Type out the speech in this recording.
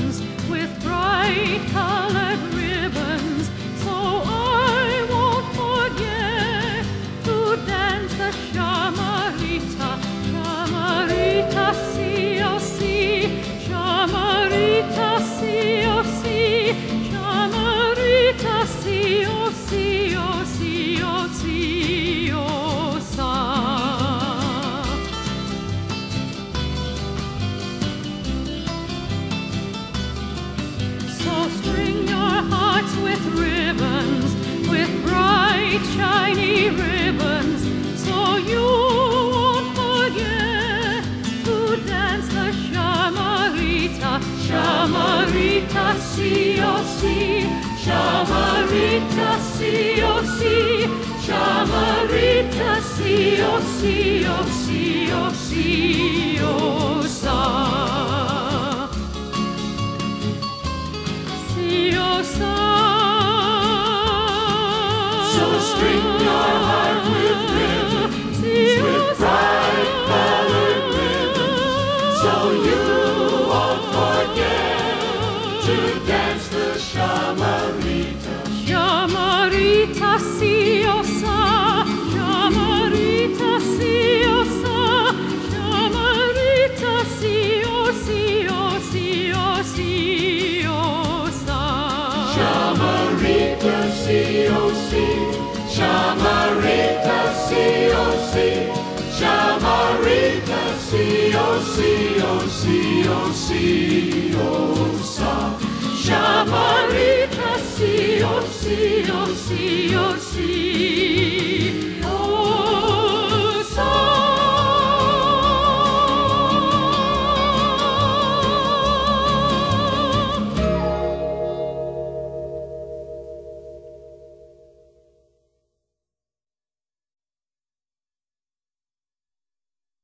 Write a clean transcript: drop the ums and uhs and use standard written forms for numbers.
ribbons, with bright colored ribbons, so I won't forget to dance the shamarita, shamarita, see-oh-see, shamarita, see-oh-see, shamarita, see-oh-see, oh-see, oh-see, oh-sa. So string your hearts with ribbons, with bright shiny ribbons, so you won't forget to dance the shamarita, shamarita, see-oh-see, shamarita, see-oh-see, shamarita, see-oh-see, oh-see, oh-see, oh-sa. So string your heart with ribbons, with bright colored ribbons, so you won't forget to dance the shamarita. Shamarita, see-oh-sa, shamarita, see-oh-sa, shamarita, see-oh-see, oh-see, oh-see, oh-sa. Shamarita, see-oh-see, shamarita, see-oh-see, shamarita, see-oh-see, oh-see, oh-see, oh-sa. Shamarita, see-oh-see, oh-see, oh-see.